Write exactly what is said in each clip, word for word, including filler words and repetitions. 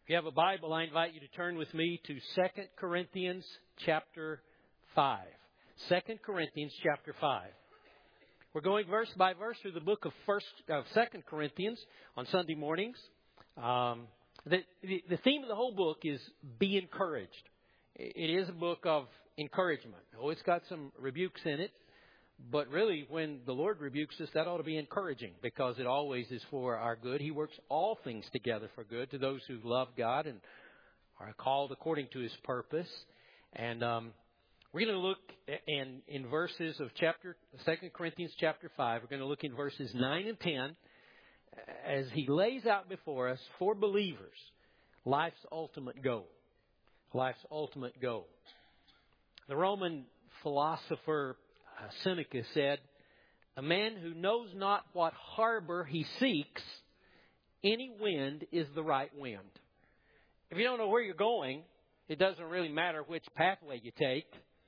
If you have a Bible, I invite you to turn with me to Second Corinthians chapter five. Second Corinthians chapter five. We're going verse by verse through the book of First of Second Corinthians on Sunday mornings. Um, the, the the theme of the whole book is be encouraged. It is a book of encouragement. Oh, it's got some rebukes in it. But really, when the Lord rebukes us, that ought to be encouraging because it always is for our good. He works all things together for good to those who love God and are called according to His purpose. And um, we're going to look in, in verses of chapter Second Corinthians chapter five. We're going to look in verses nine and ten as he lays out before us for believers life's ultimate goal. Life's ultimate goal. The Roman philosopher Uh, Seneca said, "A man who knows not what harbor he seeks, any wind is the right wind." If you don't know where you're going, it doesn't really matter which pathway you take.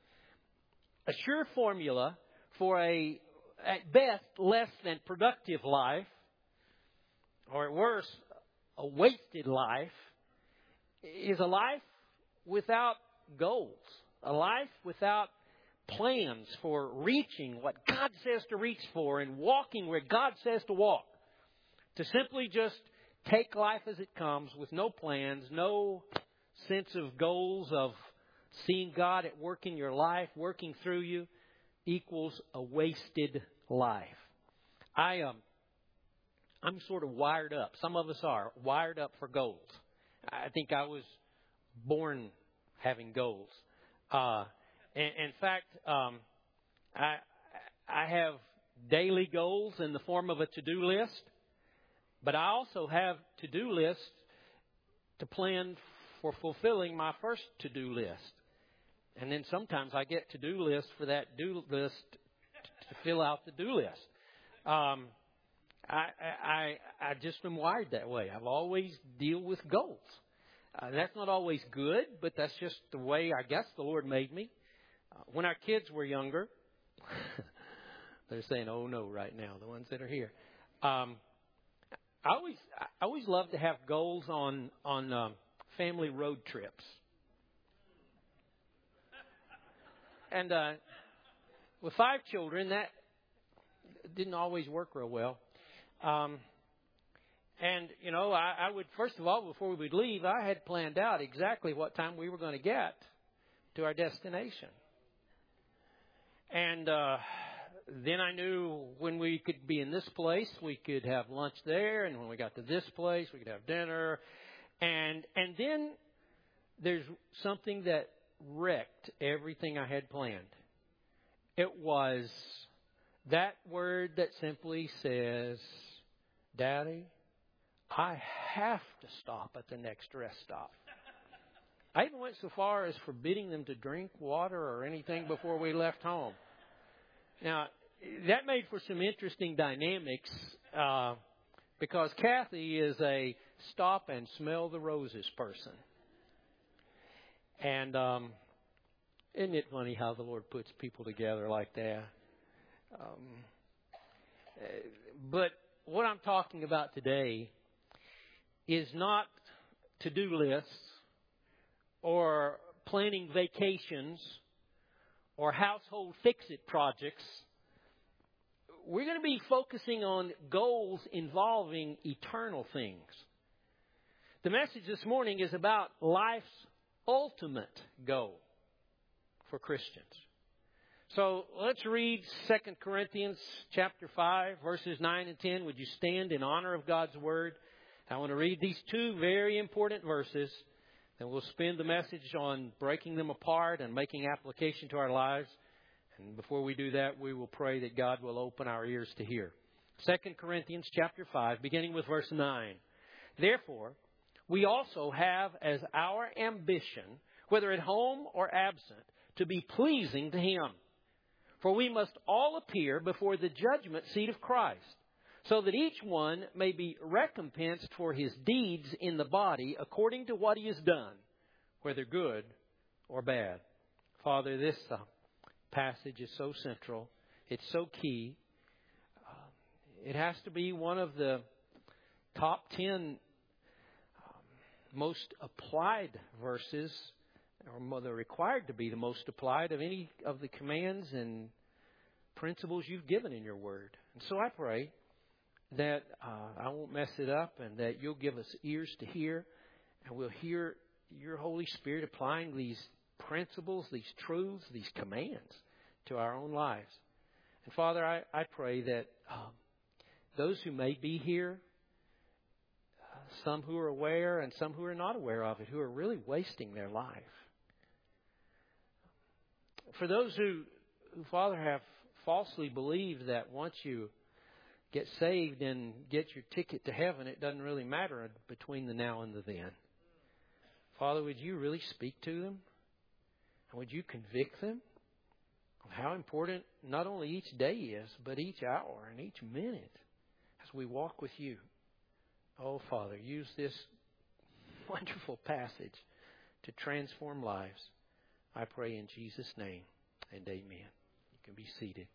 A sure formula for a, at best, less than productive life, or at worst, a wasted life, is a life without goals, a life without plans for reaching what God says to reach for and walking where God says to walk. To simply just take life as it comes with no plans, no sense of goals of seeing God at work in your life, working through you, equals a wasted life. I um, I'm sort of wired up. Some of us are wired up for goals. I think I was born having goals. Uh, In fact, um, I I have daily goals in the form of a to-do list, but I also have to-do lists to plan for fulfilling my first to-do list. And then sometimes I get to-do lists for that do list to fill out the do list. Um, I, I I just am wired that way. I've always deal with goals. Uh, that's not always good, but that's just the way I guess the Lord made me. When our kids were younger, they're saying, "Oh no!" right now, the ones that are here. Um, I always, I always love to have goals on on um, family road trips, and uh, with five children, that didn't always work real well. Um, and you know, I, I would first of all, before we would leave, I had planned out exactly what time we were going to get to our destination. And uh, then I knew when we could be in this place, we could have lunch there. And when we got to this place, we could have dinner. And and then there's something that wrecked everything I had planned. It was that word that simply says, "Daddy, I have to stop at the next rest stop." I even went so far as forbidding them to drink water or anything before we left home. Now, that made for some interesting dynamics uh, because Kathy is a stop and smell the roses person. And um, isn't it funny how the Lord puts people together like that? Um, but what I'm talking about today is not to-do lists or planning vacations, or household fix-it projects. We're going to be focusing on goals involving eternal things. The message this morning is about life's ultimate goal for Christians. So let's read Second Corinthians chapter five, verses nine and ten. Would you stand in honor of God's Word? I want to read these two very important verses. And we'll spend the message on breaking them apart and making application to our lives. And before we do that, we will pray that God will open our ears to hear. Second Corinthians chapter five, beginning with verse nine. "Therefore, we also have as our ambition, whether at home or absent, to be pleasing to Him. For we must all appear before the judgment seat of Christ, so that each one may be recompensed for his deeds in the body according to what he has done, whether good or bad." Father, this uh, passage is so central. It's so key. Uh, it has to be one of the top ten um, most applied verses, or they're required to be the most applied of any of the commands and principles you've given in your Word. And so I pray that uh, I won't mess it up and that you'll give us ears to hear, and we'll hear your Holy Spirit applying these principles, these truths, these commands to our own lives. And Father, I, I pray that um, those who may be here, uh, some who are aware and some who are not aware of it, who are really wasting their life. For those who, who Father, have falsely believed that once you get saved and get your ticket to heaven, it doesn't really matter between the now and the then. Father, would you really speak to them? And would you convict them of how important not only each day is, but each hour and each minute as we walk with you? Oh, Father, use this wonderful passage to transform lives. I pray in Jesus' name, and amen. You can be seated.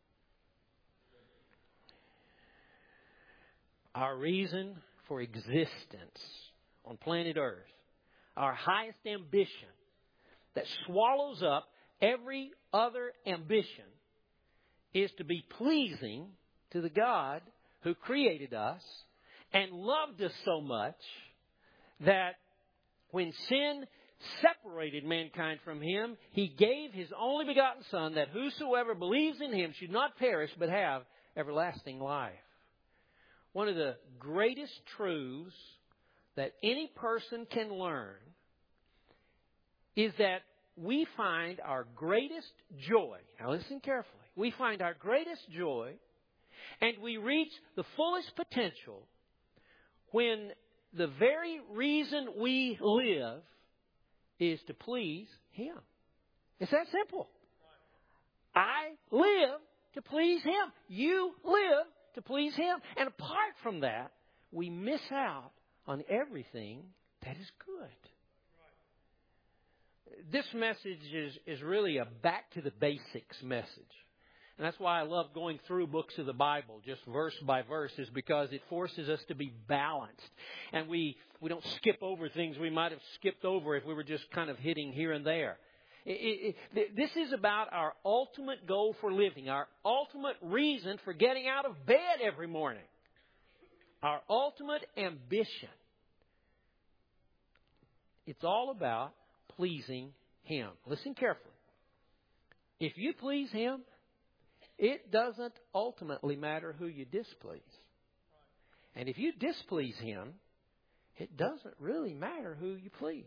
Our reason for existence on planet Earth, our highest ambition that swallows up every other ambition, is to be pleasing to the God who created us and loved us so much that when sin separated mankind from Him, He gave His only begotten Son, that whosoever believes in Him should not perish but have everlasting life. One of the greatest truths that any person can learn is that we find our greatest joy. Now listen carefully. We find our greatest joy and we reach the fullest potential when the very reason we live is to please Him. It's that simple. I live to please Him. You live to please Him. And apart from that, we miss out on everything that is good. This message is, is really a back to the basics message. And that's why I love going through books of the Bible, just verse by verse, is because it forces us to be balanced. And we, we don't skip over things we might have skipped over if we were just kind of hitting here and there. It, it, this is about our ultimate goal for living, our ultimate reason for getting out of bed every morning, our ultimate ambition. It's all about pleasing Him. Listen carefully. If you please Him, it doesn't ultimately matter who you displease. And if you displease Him, it doesn't really matter who you please.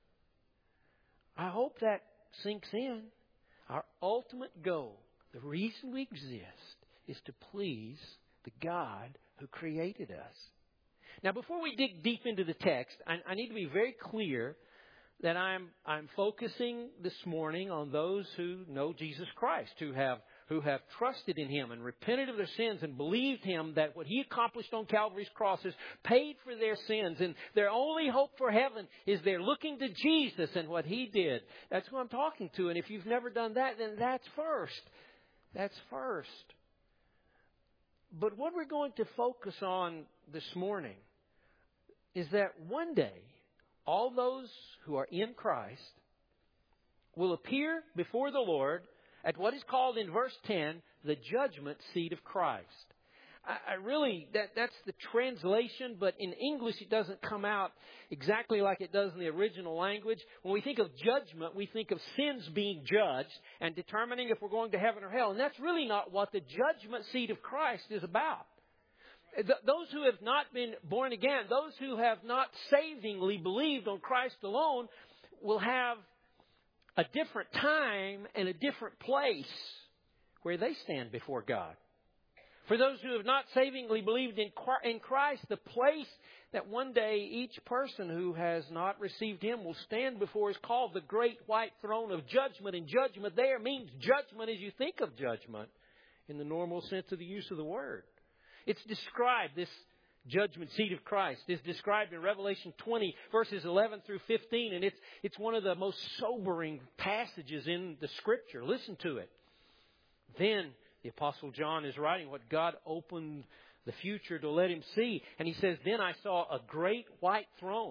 I hope that sinks in. Our ultimate goal, the reason we exist, is to please the God who created us. Now, before we dig deep into the text, I, I need to be very clear that I'm I'm focusing this morning on those who know Jesus Christ, who have who have trusted in Him and repented of their sins and believed Him that what He accomplished on Calvary's cross is paid for their sins. And their only hope for heaven is they're looking to Jesus and what He did. That's who I'm talking to. And if you've never done that, then that's first. That's first. But what we're going to focus on this morning is that one day, all those who are in Christ will appear before the Lord at what is called in verse ten, the judgment seat of Christ. I, I really, that, that's the translation, but in English it doesn't come out exactly like it does in the original language. When we think of judgment, we think of sins being judged and determining if we're going to heaven or hell. And that's really not what the judgment seat of Christ is about. Those who have not been born again, those who have not savingly believed on Christ alone, will have a different time and a different place where they stand before God. For those who have not savingly believed in Christ, the place that one day each person who has not received Him will stand before is called the great white throne of judgment. And judgment there means judgment as you think of judgment in the normal sense of the use of the word. It's described, this judgment seat of Christ is described in Revelation twenty, verses eleven through fifteen. And it's, it's one of the most sobering passages in the Scripture. Listen to it. Then the Apostle John is writing what God opened the future to let him see. And he says, then I saw a great white throne.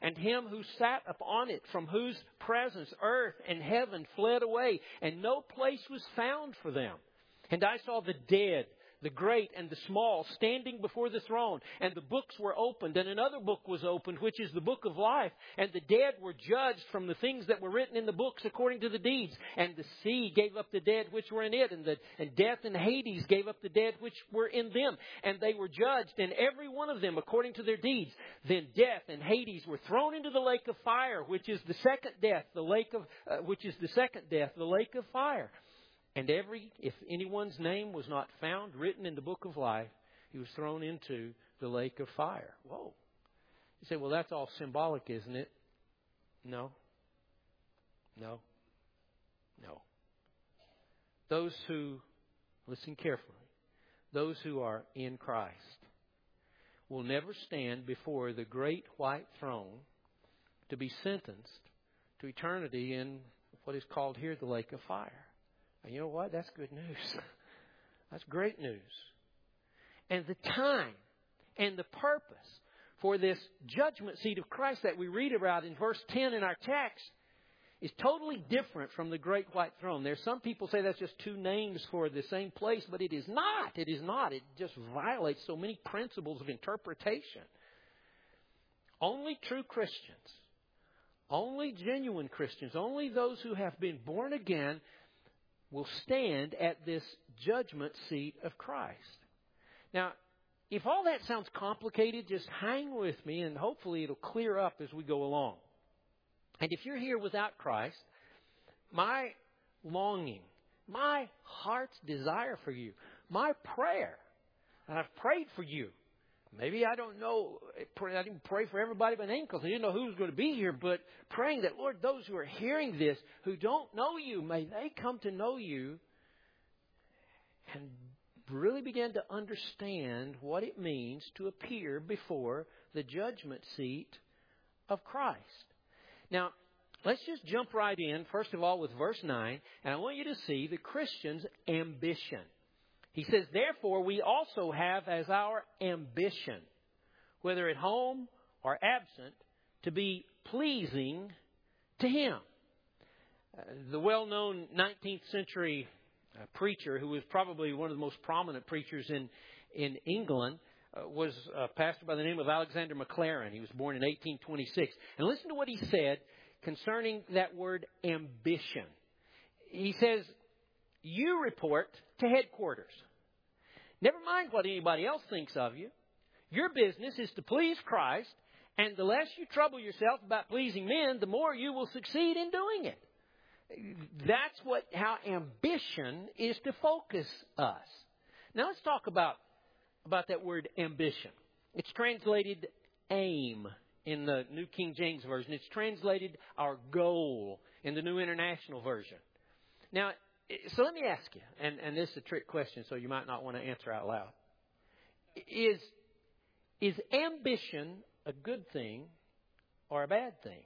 and him who sat upon it, from whose presence earth and heaven fled away, and no place was found for them. And I saw the dead, the great and the small, standing before the throne. And the books were opened, and another book was opened, which is the book of life. And the dead were judged from the things that were written in the books according to the deeds. And the sea gave up the dead which were in it, and, the, and death and Hades gave up the dead which were in them. And they were judged, and every one of them according to their deeds. Then death and Hades were thrown into the lake of fire, which is the second death, the lake of uh, which is the second death, the lake of fire. And every, if anyone's name was not found written in the book of life, he was thrown into the lake of fire. Whoa. You say, well, that's all symbolic, isn't it? No. No. No. Those who, listen carefully, those who are in Christ will never stand before the great white throne to be sentenced to eternity in what is called here the lake of fire. And you know what? That's good news. That's great news. And the time and the purpose for this judgment seat of Christ that we read about in verse ten in our text is totally different from the great white throne. There's some people say that's just two names for the same place, but it is not. It is not. It just violates so many principles of interpretation. Only true Christians, only genuine Christians, only those who have been born again will stand at this judgment seat of Christ. Now, if all that sounds complicated, just hang with me and hopefully it'll clear up as we go along. And if you're here without Christ, my longing, my heart's desire for you, my prayer, and I've prayed for you. Maybe I don't know, I didn't pray for everybody by name because I didn't know who was going to be here, but praying that, Lord, those who are hearing this, who don't know you, may they come to know you and really begin to understand what it means to appear before the judgment seat of Christ. Now, let's just jump right in, first of all, with verse nine, and I want you to see the Christian's ambition. He says, therefore, we also have as our ambition, whether at home or absent, to be pleasing to Him. Uh, the well-known nineteenth century uh, preacher, who was probably one of the most prominent preachers in, in England, uh, was a pastor by the name of Alexander Maclaren. He was born in eighteen twenty-six. And listen to what he said concerning that word ambition. He says, you report to headquarters. Never mind what anybody else thinks of you. Your business is to please Christ, and the less you trouble yourself about pleasing men, the more you will succeed in doing it. That's what how ambition is to focus us. Now let's talk about, about that word ambition. It's translated aim in the New King James Version. It's translated our goal in the New International Version. Now, so let me ask you, and, and this is a trick question, so you might not want to answer out loud. Is, is ambition a good thing or a bad thing?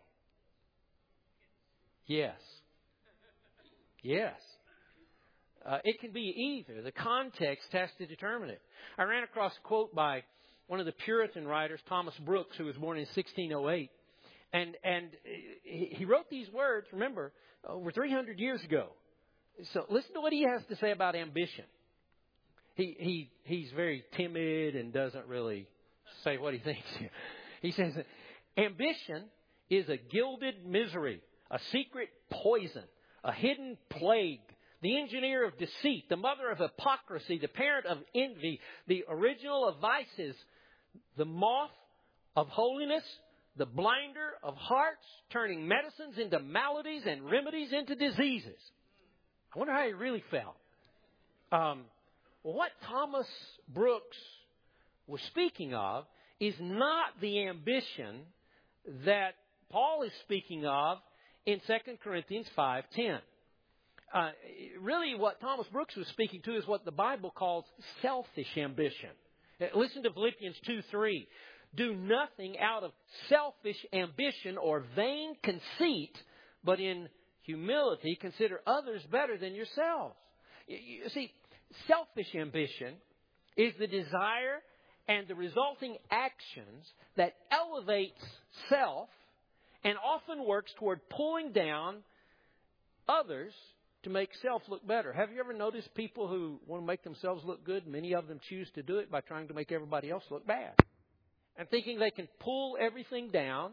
Yes. Yes. Uh, it can be either. The context has to determine it. I ran across a quote by one of the Puritan writers, Thomas Brooks, who was born in sixteen oh eight. And, and he wrote these words, remember, over three hundred years ago. So listen to what he has to say about ambition. He he he's very timid and doesn't really say what he thinks. He says, ambition is a gilded misery, a secret poison, a hidden plague, the engineer of deceit, the mother of hypocrisy, the parent of envy, the original of vices, the moth of holiness, the blinder of hearts, turning medicines into maladies and remedies into diseases. I wonder how he really felt. Um, what Thomas Brooks was speaking of is not the ambition that Paul is speaking of in Second Corinthians five ten. Uh, really, what Thomas Brooks was speaking to is what the Bible calls selfish ambition. Listen to Philippians two three. Do nothing out of selfish ambition or vain conceit, but in humility, consider others better than yourselves. You see, selfish ambition is the desire and the resulting actions that elevates self and often works toward pulling down others to make self look better. Have you ever noticed people who want to make themselves look good? Many of them choose to do it by trying to make everybody else look bad and thinking they can pull everything down,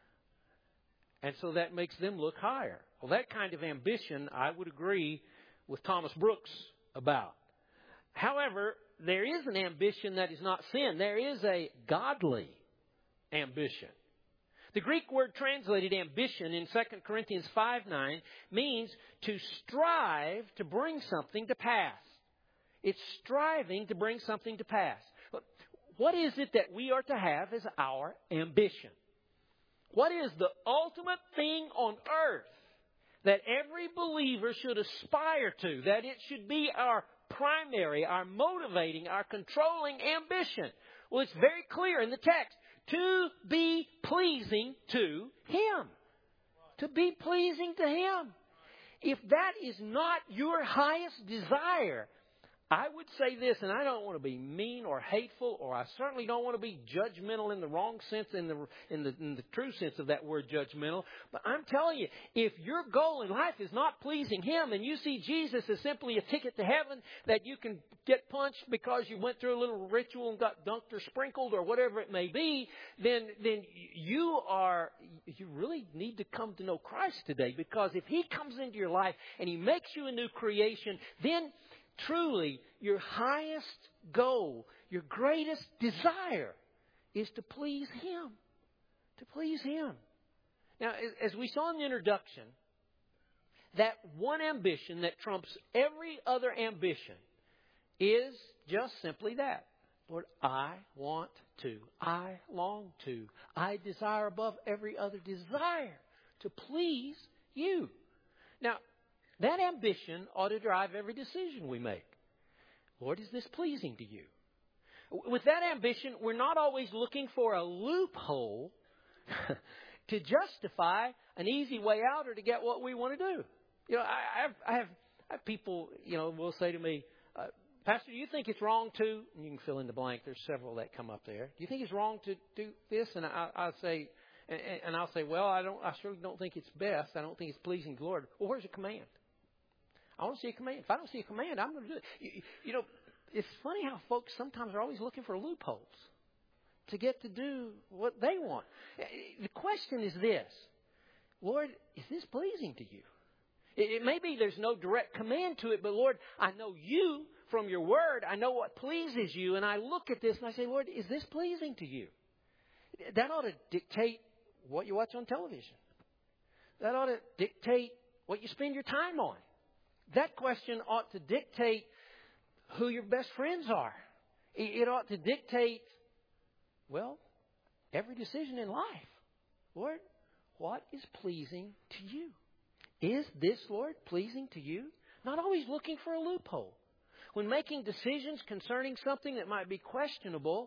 and so that makes them look higher. Well, that kind of ambition, I would agree with Thomas Brooks about. However, there is an ambition that is not sin. There is a godly ambition. The Greek word translated ambition in Second Corinthians five nine means to strive to bring something to pass. It's striving to bring something to pass. What is it that we are to have as our ambition? What is the ultimate thing on earth that every believer should aspire to, that it should be our primary, our motivating, our controlling ambition? Well, it's very clear in the text. To be pleasing to Him. To be pleasing to Him. If that is not your highest desire, I would say this, and I don't want to be mean or hateful, or I certainly don't want to be judgmental in the wrong sense, in the, in the, in the true sense of that word judgmental. But I'm telling you, if your goal in life is not pleasing Him, and you see Jesus as simply a ticket to heaven that you can get punched because you went through a little ritual and got dunked or sprinkled or whatever it may be, then, then you are, you really need to come to know Christ today. Because if He comes into your life and He makes you a new creation, then truly, your highest goal, your greatest desire is to please Him. To please Him. Now, as we saw in the introduction, that one ambition that trumps every other ambition is just simply that. Lord, I want to, I long to, I desire above every other desire to please You. Now, that ambition ought to drive every decision we make. Lord, is this pleasing to You? With that ambition, we're not always looking for a loophole to justify an easy way out or to get what we want to do. You know, I have, I have, I have people, you know, will say to me, uh, Pastor, do you think it's wrong to, and you can fill in the blank, there's several that come up there. Do you think it's wrong to do this? And I, I'll say, and, and I'll say, well, I don't, I surely don't think it's best. I don't think it's pleasing to the Lord. Well, where's the command? I want to see a command. If I don't see a command, I'm going to do it. You, you know, it's funny how folks sometimes are always looking for loopholes to get to do what they want. The question is this: Lord, is this pleasing to You? It, it may be there's no direct command to it, but Lord, I know You from Your Word. I know what pleases You, and I look at this and I say, Lord, is this pleasing to You? That ought to dictate what you watch on television. That ought to dictate what you spend your time on. That question ought to dictate who your best friends are. It ought to dictate, well, every decision in life. Lord, what is pleasing to You? Is this, Lord, pleasing to You? Not always looking for a loophole. When making decisions concerning something that might be questionable,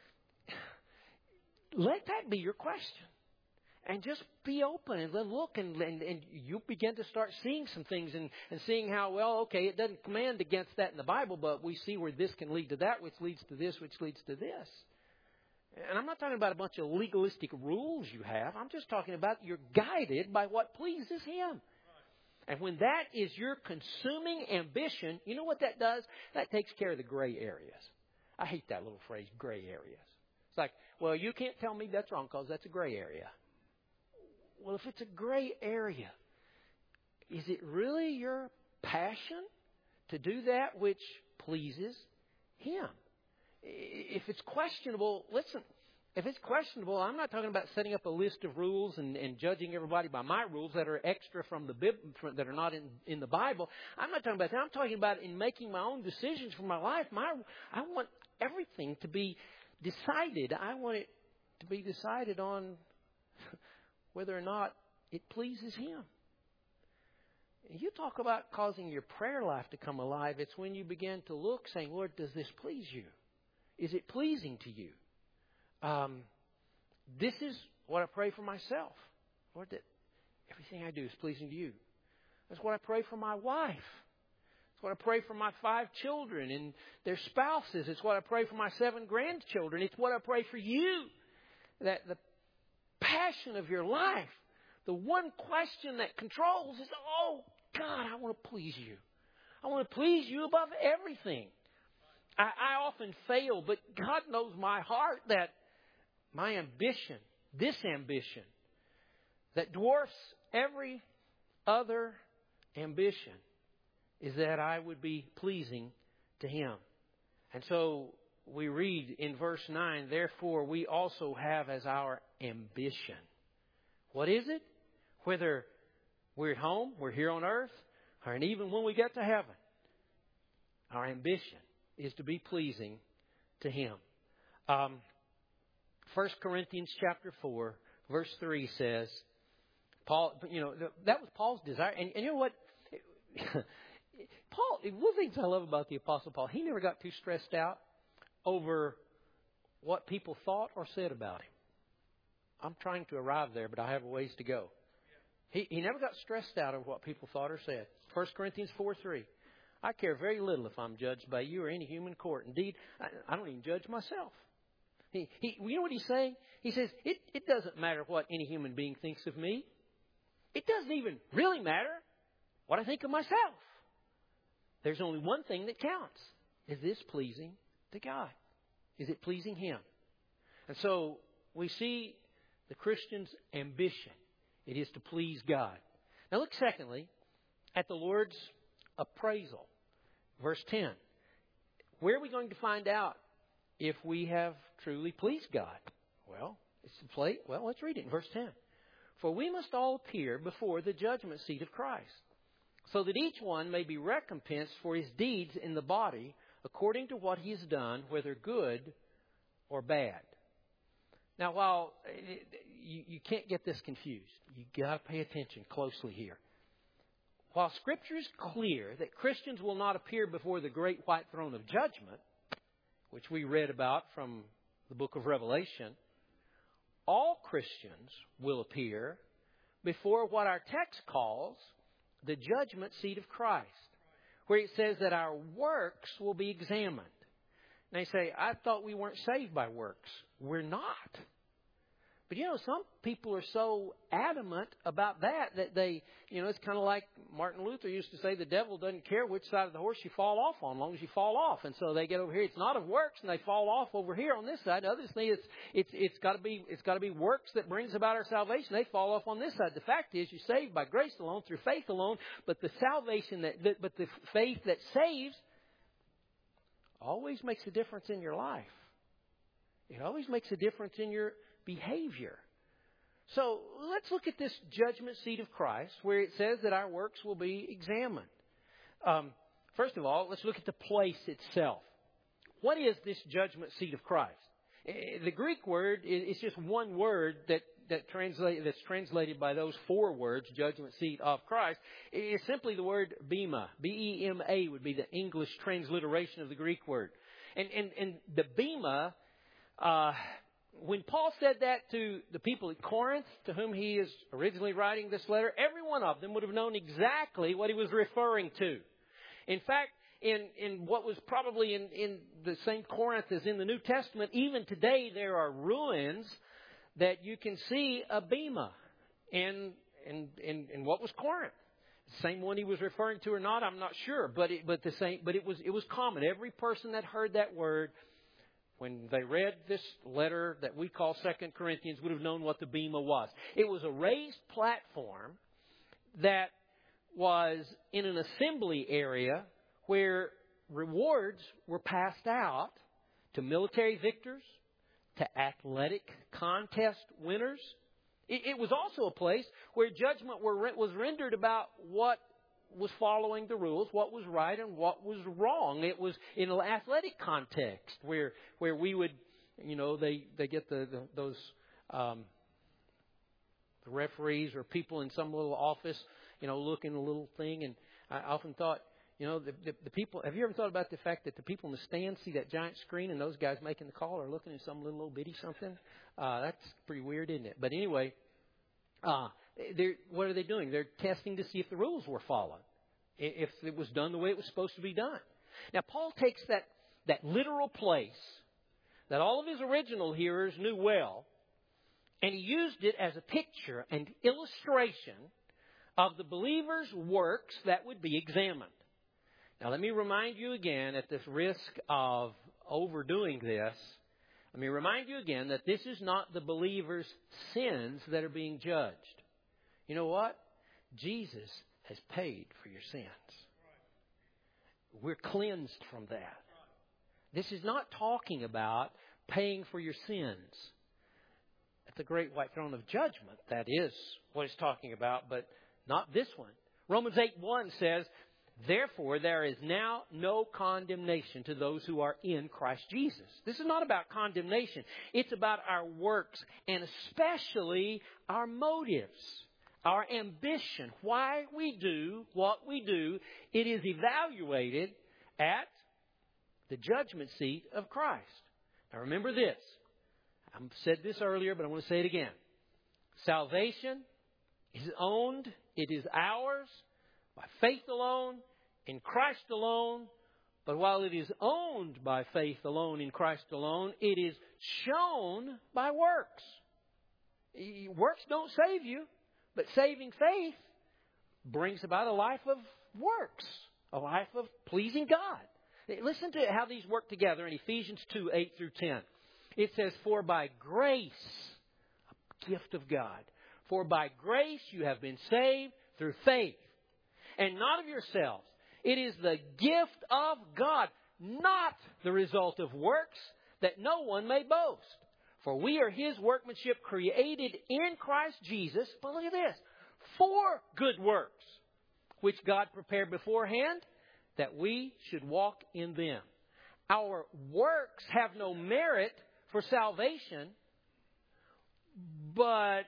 let that be your question. And just be open and look, and, and, and you begin to start seeing some things and, and seeing how, well, okay, it doesn't command against that in the Bible, but we see where this can lead to that, which leads to this, which leads to this. And I'm not talking about a bunch of legalistic rules you have. I'm just talking about you're guided by what pleases Him. And when that is your consuming ambition, you know what that does? That takes care of the gray areas. I hate that little phrase, gray areas. It's like, well, you can't tell me that's wrong because that's a gray area. Well, if it's a gray area, is it really your passion to do that which pleases Him? If it's questionable, listen, if it's questionable, I'm not talking about setting up a list of rules and, and judging everybody by my rules that are extra from the Bib, that are not in, in the Bible. I'm not talking about that. I'm talking about in making my own decisions for my life. My, I want everything to be decided. I want it to be decided on whether or not it pleases Him. You talk about causing your prayer life to come alive. It's when you begin to look, saying, Lord, does this please You? Is it pleasing to You? Um, this is what I pray for myself. Lord, that everything I do is pleasing to You. That's what I pray for my wife. It's what I pray for my five children and their spouses. It's what I pray for my seven grandchildren. It's what I pray for you. That the passion of your life the one question that controls is, oh, God, I want to please you. I want to please you above everything. I, I often fail, but God knows my heart that my ambition, this ambition, that dwarfs every other ambition, is that I would be pleasing to Him. And so we read in verse nine, therefore we also have as our ambition. What is it? Whether we're at home, we're here on earth, or even when we get to heaven, our ambition is to be pleasing to Him. Um, First Corinthians chapter four, verse three says, Paul, you know, that was Paul's desire. And, and you know what? Paul, one of the things I love about the Apostle Paul, he never got too stressed out over what people thought or said about him. I'm trying to arrive there, but I have a ways to go. He, he never got stressed out over what people thought or said. First Corinthians four three. I care very little if I'm judged by you or any human court. Indeed, I, I don't even judge myself. He, he, you know what he's saying? He says, it, it doesn't matter what any human being thinks of me. It doesn't even really matter what I think of myself. There's only one thing that counts. Is this pleasing to God? Is it pleasing Him? And so we see the Christian's ambition. It is to please God. Now look secondly at the Lord's appraisal. Verse ten. Where are we going to find out if we have truly pleased God? Well, it's the plate. Well, let's read it in verse ten. For we must all appear before the judgment seat of Christ, so that each one may be recompensed for his deeds in the body, according to what he has done, whether good or bad. Now, while you, you can't get this confused, you got to pay attention closely here. While Scripture is clear that Christians will not appear before the great white throne of judgment, which we read about from the book of Revelation, all Christians will appear before what our text calls the judgment seat of Christ, where it says that our works will be examined. And they say, I thought we weren't saved by works. We're not. But, you know, some people are so adamant about that that they, you know, it's kind of like Martin Luther used to say, the devil doesn't care which side of the horse you fall off on, as long as you fall off. And so they get over here, it's not of works, and they fall off over here on this side. Others think it's it's it's got to be it's got to be works that brings about our salvation. They fall off on this side. The fact is, you're saved by grace alone, through faith alone. But the salvation that, that but the faith that saves always makes a difference in your life. It always makes a difference in your behavior. So let's look at this judgment seat of Christ, where it says that our works will be examined. Um, first of all, let's look at the place itself. What is this judgment seat of Christ? The Greek word is just one word that that translate that's translated by those four words, judgment seat of Christ. It's simply the word bema. B E M A would be the English transliteration of the Greek word. And and and the bema. Uh, When Paul said that to the people at Corinth, to whom he is originally writing this letter, every one of them would have known exactly what he was referring to. In fact, in, in what was probably in, in the same Corinth as in the New Testament, even today there are ruins that you can see a bema in, in, in, in what was Corinth. The same one he was referring to or not, I'm not sure, but it, but the same, but it was it was common. Every person that heard that word, when they read this letter that we call Second Corinthians, would have known what the bema was. It was a raised platform that was in an assembly area where rewards were passed out to military victors, to athletic contest winners. It, it was also a place where judgment were, was rendered about what was following the rules, what was right and what was wrong. It was in an athletic context where where we would, you know, they, they get the, the those um, the referees or people in some little office, you know, looking a little thing. And I often thought, you know, the, the, the people, have you ever thought about the fact that the people in the stand see that giant screen and those guys making the call are looking at some little old bitty something? Uh, that's pretty weird, isn't it? But anyway, uh, They're, what are they doing? They're testing to see if the rules were followed, if it was done the way it was supposed to be done. Now, Paul takes that, that literal place that all of his original hearers knew well, And he used it as a picture and illustration of the believer's works that would be examined. Now, let me remind you again, at this risk of overdoing this, let me remind you again that this is not the believer's sins that are being judged. You know what? Jesus has paid for your sins. We're cleansed from that. This is not talking about paying for your sins. At the great white throne of judgment, that is what it's talking about, but not this one. Romans eight one says, therefore, there is now no condemnation to those who are in Christ Jesus. This is not about condemnation. It's about our works, and especially our motives, our ambition, why we do what we do. It is evaluated at the judgment seat of Christ. Now remember this. I've said this earlier, but I want to say it again. Salvation is owned. It is ours by faith alone, in Christ alone. But while it is owned by faith alone, in Christ alone, it is shown by works. Works don't save you, but saving faith brings about a life of works, a life of pleasing God. Listen to how these work together in Ephesians two, eight through ten. It says, for by grace, a gift of God, for by grace you have been saved through faith, and not of yourselves. It is the gift of God, not the result of works, that no one may boast. For we are His workmanship, created in Christ Jesus, but look at this, for good works, which God prepared beforehand, that we should walk in them. Our works have no merit for salvation, but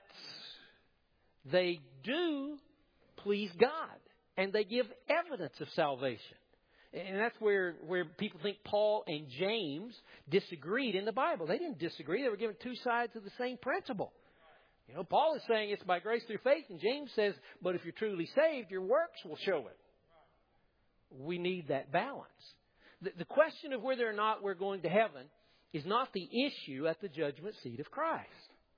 they do please God, and they give evidence of salvation. And that's where, where people think Paul and James disagreed in the Bible. They didn't disagree. They were given two sides of the same principle. You know, Paul is saying it's by grace through faith, and James says, but if you're truly saved, your works will show it. We need that balance. The, the question of whether or not we're going to heaven is not the issue at the judgment seat of Christ.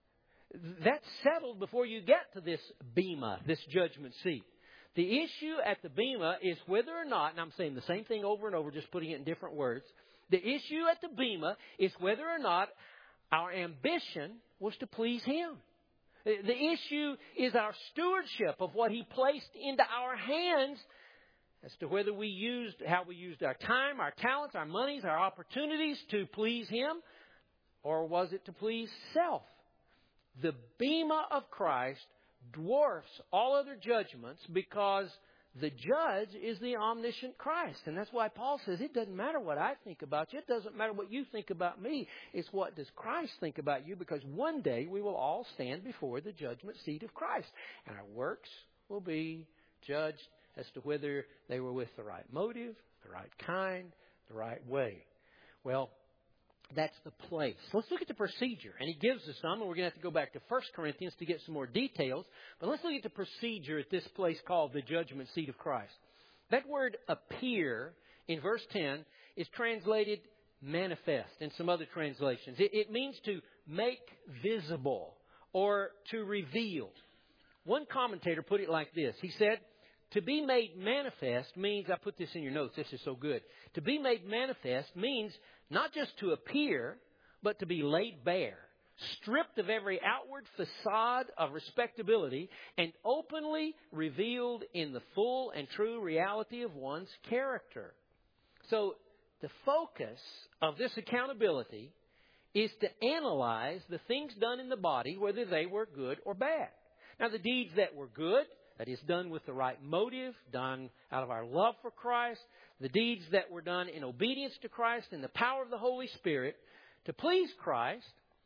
That's settled before you get to this bema, this judgment seat. The issue at the bema is whether or not, and I'm saying the same thing over and over, just putting it in different words. The issue at the bema is whether or not our ambition was to please Him. The issue is our stewardship of what He placed into our hands as to whether we used, how we used our time, our talents, our monies, our opportunities to please Him, or was it to please self? The bema of Christ dwarfs all other judgments because the judge is the omniscient Christ. And that's why Paul says it doesn't matter what I think about you. It doesn't matter what you think about me. It's what does Christ think about you, because one day we will all stand before the judgment seat of Christ. And our works will be judged as to whether they were with the right motive, the right kind, the right way. Well, that's the place. Let's look at the procedure. And he gives us some, and we're going to have to go back to First Corinthians to get some more details. But let's look at the procedure at this place called the judgment seat of Christ. That word appear in verse ten is translated manifest in some other translations. It, it means to make visible or to reveal. One commentator put it like this. He said, to be made manifest means, I put this in your notes, this is so good. To be made manifest means not just to appear, but to be laid bare, stripped of every outward facade of respectability, and openly revealed in the full and true reality of one's character. So the focus of this accountability is to analyze the things done in the body, whether they were good or bad. Now, the deeds that were good, that is done with the right motive, done out of our love for Christ, the deeds that were done in obedience to Christ and the power of the Holy Spirit to please Christ,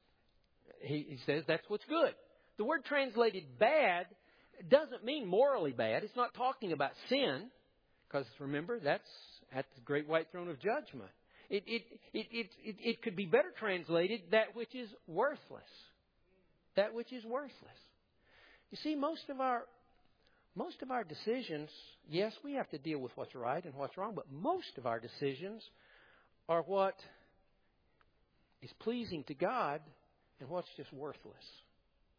he, he says that's what's good. The word translated bad doesn't mean morally bad. It's not talking about sin, because remember, that's at the great white throne of judgment. It, it, it, it, it, it could be better translated that which is worthless. That which is worthless. You see, most of our Most of our decisions, yes, we have to deal with what's right and what's wrong, but most of our decisions are what is pleasing to God and what's just worthless.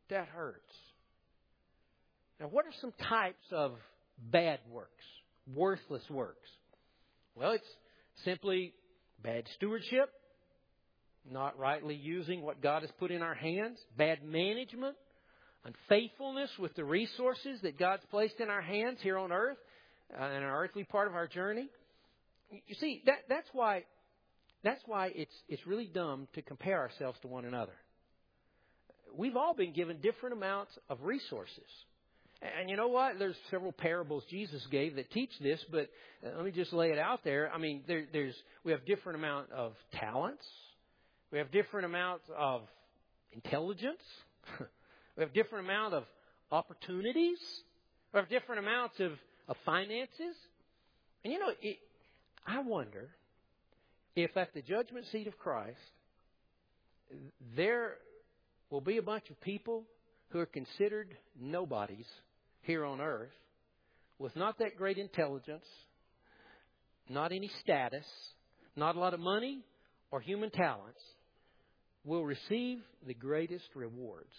that hurts. Now, what are some types of bad works, worthless works? Well, it's simply bad stewardship, not rightly using what God has put in our hands, bad management, unfaithfulness with the resources that God's placed in our hands here on earth, uh, in our earthly part of our journey. You see, that, that's why that's why it's it's really dumb to compare ourselves to one another. We've all been given different amounts of resources. And you know what? There's several parables Jesus gave that teach this, but let me just lay it out there. I mean, there, there's we have different amount of talents. We have different amounts of intelligence. We have different amount of opportunities. We have different amounts of, of finances. And you know, it, I wonder if at the judgment seat of Christ, there will be a bunch of people who are considered nobodies here on earth with not that great intelligence, not any status, not a lot of money or human talents, will receive the greatest rewards.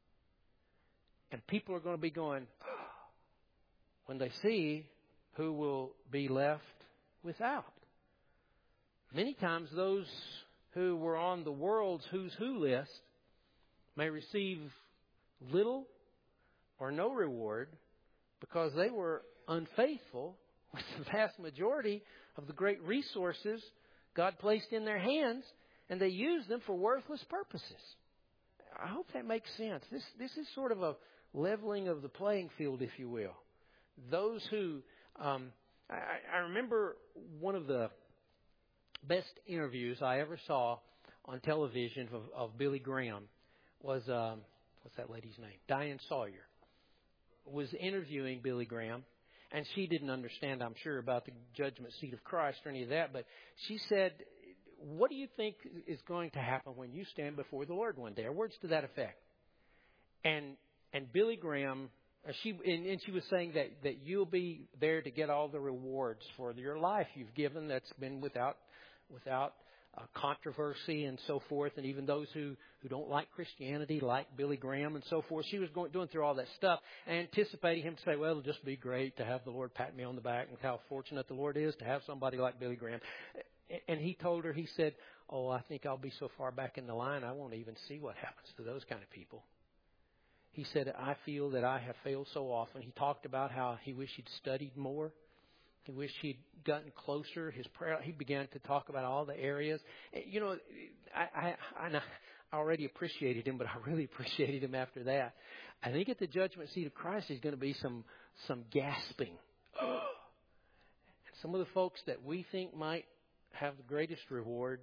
And people are going to be going, oh, when they see who will be left without. Many times those who were on the world's who's who list may receive little or no reward because they were unfaithful with the vast majority of the great resources God placed in their hands, and they used them for worthless purposes. I hope that makes sense. This this is sort of a leveling of the playing field, if you will. Those who, um, I, I remember one of the best interviews I ever saw on television of, of Billy Graham was, um, what's that lady's name? Diane Sawyer was interviewing Billy Graham, and she didn't understand, I'm sure, about the judgment seat of Christ or any of that, but she said, what do you think is going to happen when you stand before the Lord one day? Or words to that effect. And and Billy Graham, she and, and she was saying that, that you'll be there to get all the rewards for your life you've given that's been without without uh, controversy and so forth. And even those who, who don't like Christianity, like Billy Graham and so forth. She was going doing through all that stuff, anticipating him to say, well, it'll just be great to have the Lord pat me on the back, and how fortunate the Lord is to have somebody like Billy Graham. And he told her, he said, oh, I think I'll be so far back in the line, I won't even see what happens to those kind of people. He said, I feel that I have failed so often. He talked about how he wished he'd studied more. He wished he'd gotten closer. His prayer, he began to talk about all the areas. You know, I, I, I already appreciated him, but I really appreciated him after that. I think at the judgment seat of Christ, there's going to be some, some gasping. And some of the folks that we think might have the greatest reward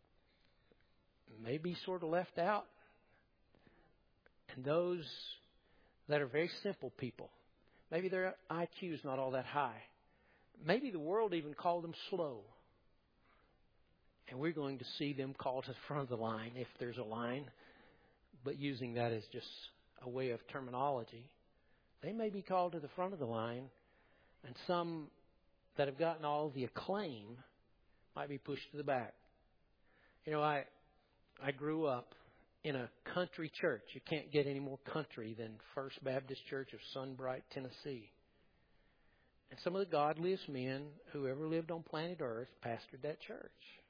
may be sort of left out. And those that are very simple people, maybe their I Q is not all that high. Maybe the world even called them slow. And we're going to see them called to the front of the line, if there's a line, but using that as just a way of terminology. They may be called to the front of the line, and some that have gotten all the acclaim might be pushed to the back. You know, I I grew up in a country church. You can't get any more country than First Baptist Church of Sunbright, Tennessee. And some of the godliest men who ever lived on planet Earth pastored that church.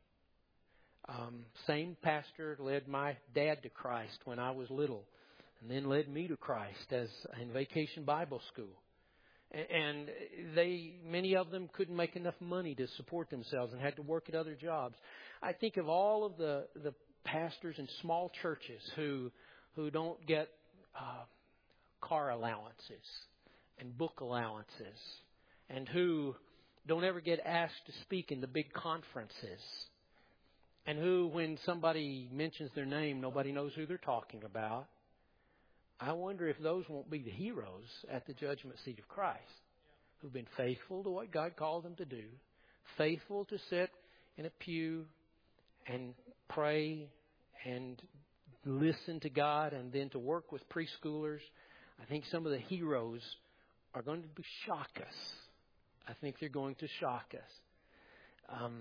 Um, same pastor led my dad to Christ when I was little, and then led me to Christ as in Vacation Bible School. And they, many of them couldn't make enough money to support themselves and had to work at other jobs. I think of all of the, the pastors in small churches who who don't get uh, car allowances and book allowances, and who don't ever get asked to speak in the big conferences, and who, when somebody mentions their name, nobody knows who they're talking about. I wonder if those won't be the heroes at the judgment seat of Christ, who've been faithful to what God called them to do, faithful to sit in a pew and pray and listen to God, and then to work with preschoolers. I think some of the heroes are going to shock us. I think they're going to shock us. Um,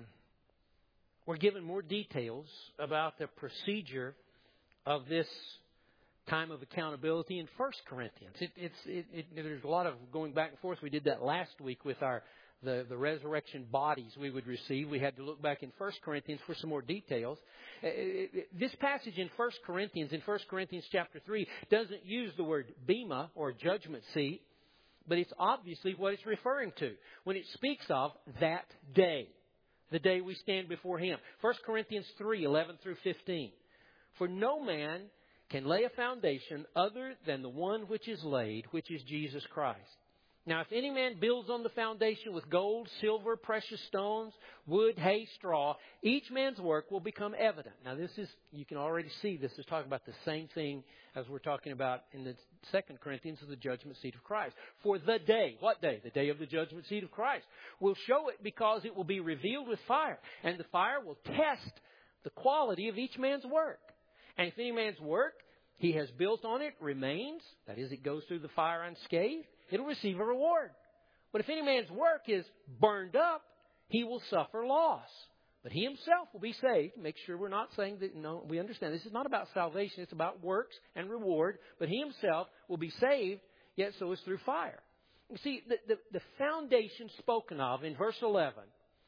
we're given more details about the procedure of this time of accountability in First Corinthians. It, it's, it, it, there's a lot of going back and forth. We did that last week with our the, the resurrection bodies we would receive. We had to look back in First Corinthians for some more details. It, it, this passage in First Corinthians, in First Corinthians chapter three, doesn't use the word bema or judgment seat, but it's obviously what it's referring to when it speaks of that day, the day we stand before Him. First Corinthians three, eleven through fifteen. For no man can lay a foundation other than the one which is laid, which is Jesus Christ. Now, if any man builds on the foundation with gold, silver, precious stones, wood, hay, straw, each man's work will become evident. Now, this is, you can already see this is talking about the same thing as we're talking about in the Second Corinthians of the judgment seat of Christ. For the day, what day? The day of the judgment seat of Christ. We'll show it because it will be revealed with fire. And the fire will test the quality of each man's work. And if any man's work he has built on it remains, that is, it goes through the fire unscathed, it'll receive a reward. But if any man's work is burned up, he will suffer loss. But he himself will be saved. Make sure we're not saying that, no, we understand this is not about salvation, it's about works and reward. But he himself will be saved, yet so is through fire. You see, the, the, the foundation spoken of in verse eleven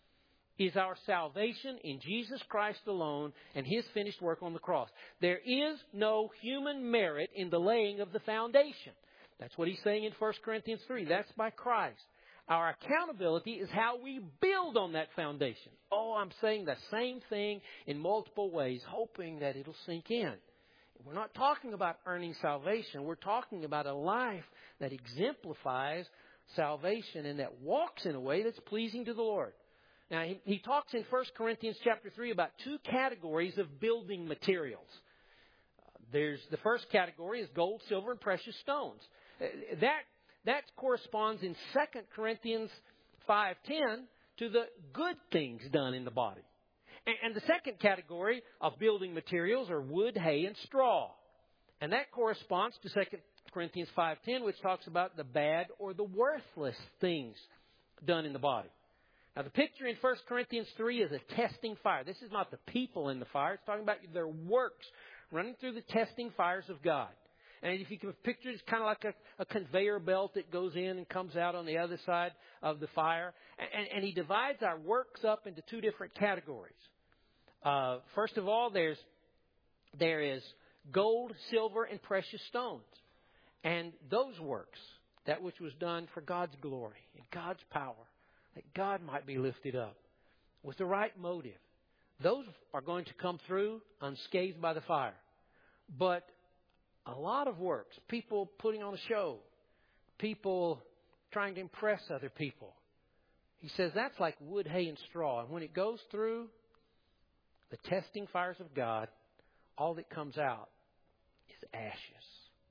is our salvation in Jesus Christ alone and His finished work on the cross. There is no human merit in the laying of the foundation. That's what he's saying in First Corinthians three. That's by Christ. Our accountability is how we build on that foundation. Oh, I'm saying the same thing in multiple ways, hoping that it'll sink in. We're not talking about earning salvation. We're talking about a life that exemplifies salvation and that walks in a way that's pleasing to the Lord. Now, he, he talks in First Corinthians chapter three about two categories of building materials. Uh, there's the first category is gold, silver, and precious stones. Uh, that that corresponds in Second Corinthians five ten to the good things done in the body. And, and the second category of building materials are wood, hay, and straw. And that corresponds to Second Corinthians five ten, which talks about the bad or the worthless things done in the body. Now, the picture in First Corinthians three is a testing fire. This is not the people in the fire. It's talking about their works running through the testing fires of God. And if you can picture it, it's kind of like a, a conveyor belt that goes in and comes out on the other side of the fire. And, and he divides our works up into two different categories. Uh, first of all, there's there is gold, silver, and precious stones. And those works, that which was done for God's glory and God's power, that God might be lifted up with the right motive. Those are going to come through unscathed by the fire. But a lot of works, people putting on a show, people trying to impress other people, he says that's like wood, hay, and straw. And when it goes through the testing fires of God, all that comes out is ashes.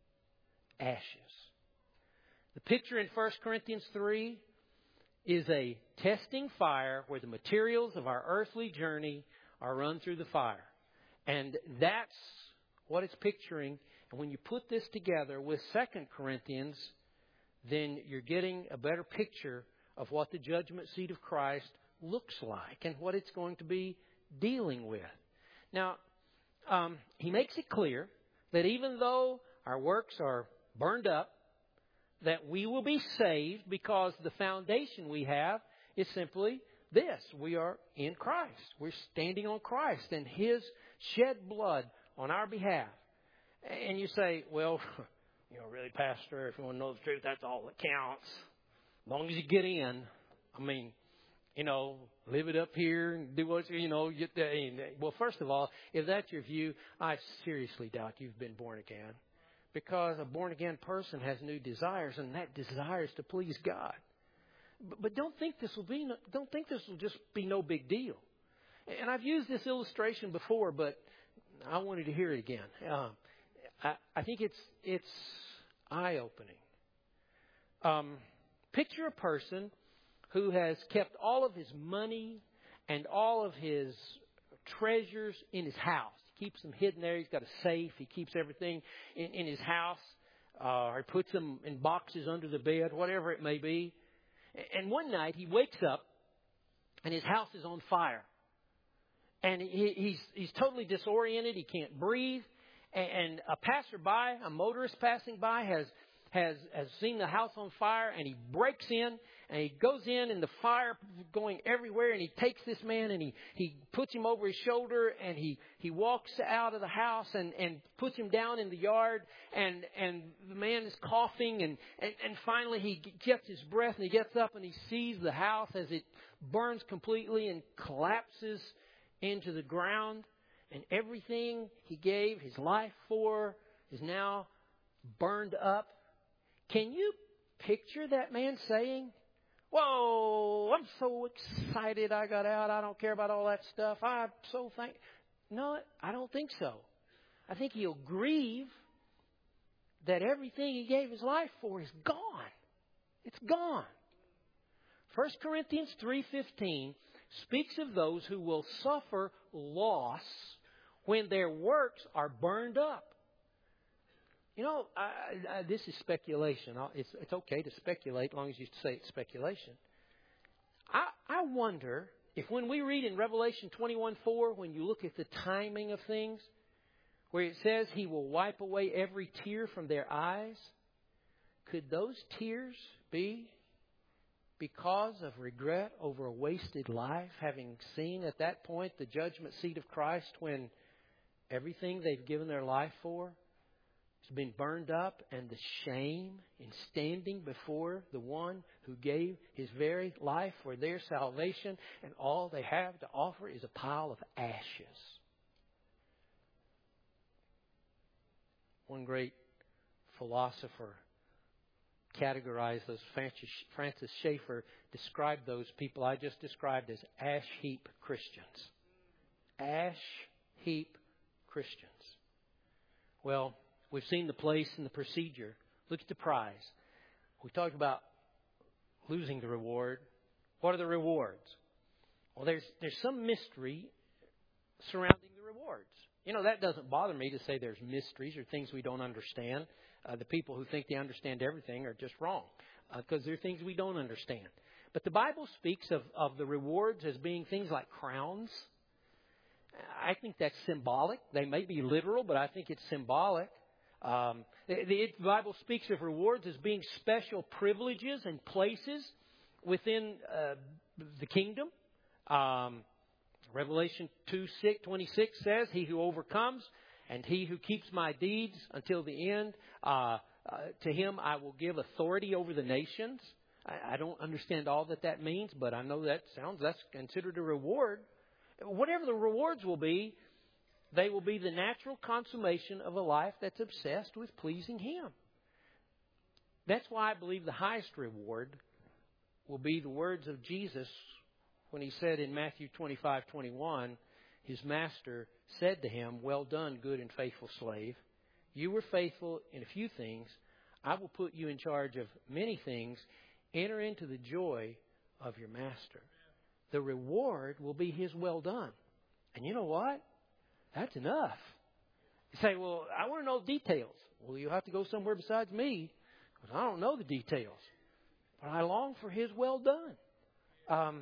Ashes. The picture in First Corinthians three is a testing fire where the materials of our earthly journey are run through the fire. And that's what it's picturing. And when you put this together with Second Corinthians, then you're getting a better picture of what the judgment seat of Christ looks like and what it's going to be dealing with. Now, um, he makes it clear that even though our works are burned up, that we will be saved because the foundation we have is simply this. We are in Christ. We're standing on Christ and His shed blood on our behalf. And you say, well, you know, really, Pastor, if you want to know the truth, that's all that counts. As long as you get in, I mean, you know, live it up here and do what, you know, you, well, first of all, if that's your view, I seriously doubt you've been born again. Because a born-again person has new desires, and that desire is to please God. But, but don't think this will be. No, don't think this will just be no big deal. And I've used this illustration before, but I wanted to hear it again. Um, I, I think it's it's eye-opening. Um, picture a person who has kept all of his money and all of his treasures in his house. Keeps them hidden there. He's got a safe. He keeps everything in, in his house. Uh, or he puts them in boxes under the bed, whatever it may be. And one night he wakes up and his house is on fire. And he, he's, he's totally disoriented. He can't breathe. and a passerby, a motorist passing by, has has has seen the house on fire, and he breaks in, and he goes in, and the fire going everywhere, and he takes this man, and he, he puts him over his shoulder, and he, he walks out of the house and, and puts him down in the yard, and, and the man is coughing, and, and, and finally he gets his breath, and he gets up, and he sees the house as it burns completely and collapses into the ground, and everything he gave his life for is now burned up. Can you picture that man saying, "Whoa, I'm so excited I got out. I don't care about all that stuff. I'm so thank." No, I don't think so. I think he'll grieve that everything he gave his life for is gone. It's gone. First Corinthians three fifteen speaks of those who will suffer loss when their works are burned up. You know, I, I, this is speculation. It's, it's okay to speculate as long as you say it's speculation. I, I wonder if when we read in Revelation twenty-one four, when you look at the timing of things, where it says He will wipe away every tear from their eyes, could those tears be because of regret over a wasted life, having seen at that point the judgment seat of Christ when everything they've given their life for has been burned up, and the shame in standing before the one who gave His very life for their salvation, and all they have to offer is a pile of ashes. One great philosopher categorized those. Francis Schaeffer described those people I just described as ash heap Christians. Ash heap Christians. Well, we've seen the place and the procedure. Look at the prize. We talked about losing the reward. What are the rewards? Well, there's there's some mystery surrounding the rewards. You know, that doesn't bother me to say there's mysteries or things we don't understand. Uh, the people who think they understand everything are just wrong, because uh, there are things we don't understand. But the Bible speaks of, of the rewards as being things like crowns. I think that's symbolic. They may be literal, but I think it's symbolic. Um, the, the Bible speaks of rewards as being special privileges and places within uh, the kingdom. Um, Revelation two twenty-six says, "He who overcomes and he who keeps my deeds until the end, uh, uh, to him I will give authority over the nations." I, I don't understand all that that means, but I know that sounds that's considered a reward. Whatever the rewards will be, they will be the natural consummation of a life that's obsessed with pleasing Him. That's why I believe the highest reward will be the words of Jesus when He said in Matthew twenty-five twenty-one, His master said to him, "Well done, good and faithful slave. You were faithful in a few things. I will put you in charge of many things. Enter into the joy of your master." The reward will be his well done. And you know what? That's enough. You say, "Well, I want to know details." Well, you'll have to go somewhere besides me, because I don't know the details. But I long for his well done. Um,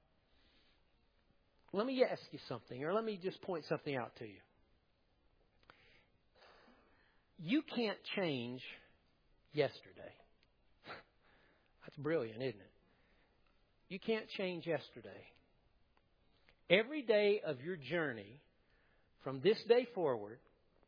let me ask you something, or let me just point something out to you. You can't change yesterday. That's brilliant, isn't it? You can't change yesterday. Every day of your journey from this day forward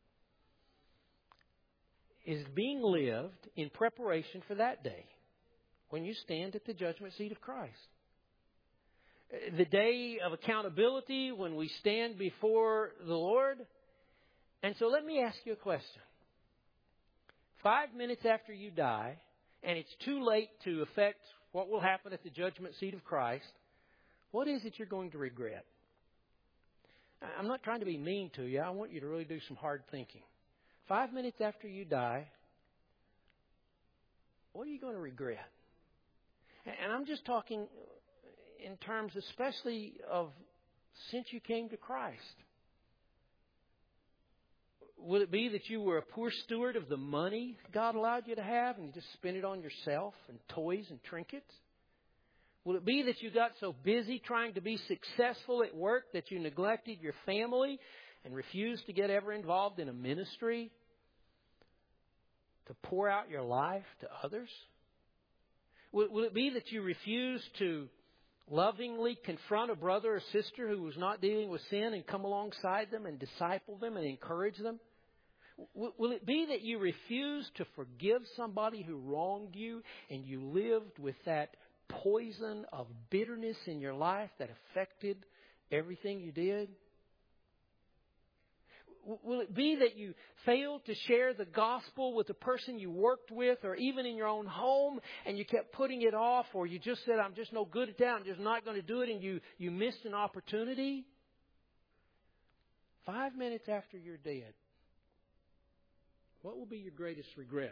is being lived in preparation for that day when you stand at the judgment seat of Christ. The day of accountability when we stand before the Lord. And so let me ask you a question. Five minutes after you die, and it's too late to affect what will happen at the judgment seat of Christ, what is it you're going to regret? I'm not trying to be mean to you. I want you to really do some hard thinking. Five minutes after you die, what are you going to regret? And I'm just talking in terms especially of since you came to Christ. Will it be that you were a poor steward of the money God allowed you to have and you just spent it on yourself and toys and trinkets? Will it be that you got so busy trying to be successful at work that you neglected your family and refuse to get ever involved in a ministry to pour out your life to others? Will, will it be that you refuse to lovingly confront a brother or sister who was not dealing with sin and come alongside them and disciple them and encourage them? Will, will it be that you refuse to forgive somebody who wronged you and you lived with that poison of bitterness in your life that affected everything you did? Will it be that you failed to share the gospel with the person you worked with or even in your own home and you kept putting it off, or you just said, I'm just no good at that, I'm just not going to do it, and you, you missed an opportunity? Five minutes after you're dead, what will be your greatest regret?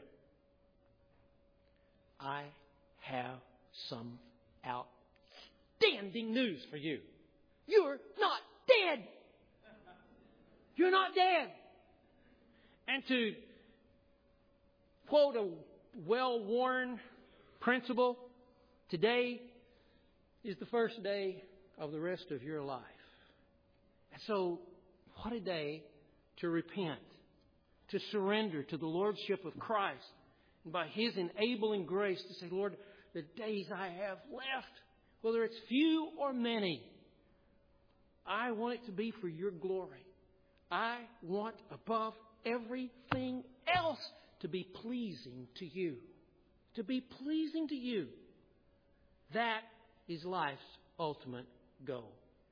I have some outstanding news for you. You're not dead. You're not dead. And to quote a well-worn principle, today is the first day of the rest of your life. And so, what a day to repent, to surrender to the Lordship of Christ, and by His enabling grace to say, Lord, the days I have left, whether it's few or many, I want it to be for Your glory. I want above everything else to be pleasing to You. To be pleasing to You. That is life's ultimate goal.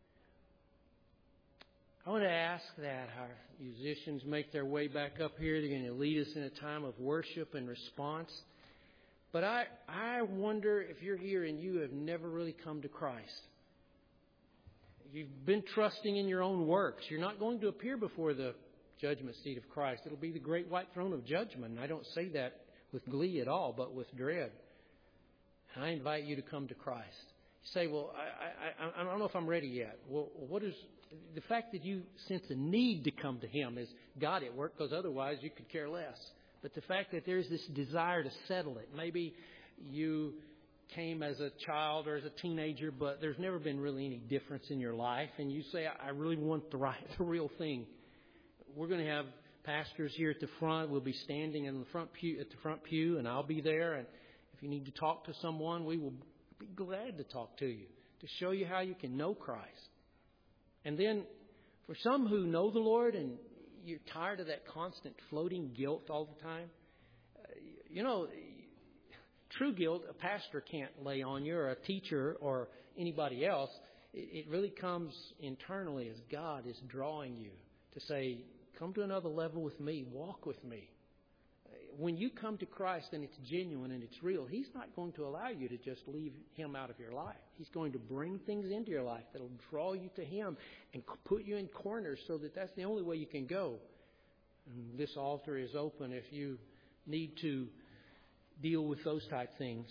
I want to ask that our musicians make their way back up here. They're going to lead us in a time of worship and response. But I, I wonder if you're here and you have never really come to Christ. You've been trusting in your own works. You're not going to appear before the judgment seat of Christ. It'll be the great white throne of judgment. And I don't say that with glee at all, but with dread. And I invite you to come to Christ. You say, well, I, I, I don't know if I'm ready yet. Well, what is the fact that you sense a need to come to Him is God at work, because otherwise you could care less. But the fact that there's this desire to settle it. Maybe you came as a child or as a teenager, but there's never been really any difference in your life, and you say, I really want the right, the real thing. We're going to have pastors here at the front. We'll be standing in the front pew, at the front pew, and I'll be there. And if you need to talk to someone, we will be glad to talk to you, to show you how you can know Christ. And then for some who know the Lord and you're tired of that constant floating guilt all the time, you know, true guilt, a pastor can't lay on you, or a teacher, or anybody else. It really comes internally as God is drawing you to say, come to another level with me, walk with me. When you come to Christ and it's genuine and it's real, He's not going to allow you to just leave Him out of your life. He's going to bring things into your life that will draw you to Him and put you in corners so that that's the only way you can go. And this altar is open if you need to deal with those type things.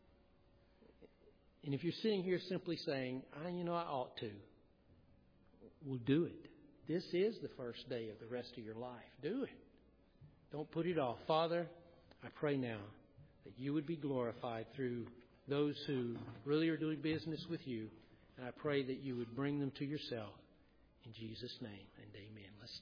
And if you're sitting here simply saying, I, you know, I ought to, well, do it. This is the first day of the rest of your life. Do it. Don't put it off. Father, I pray now that You would be glorified through those who really are doing business with You. And I pray that You would bring them to Yourself. In Jesus' name and amen. Let's stand.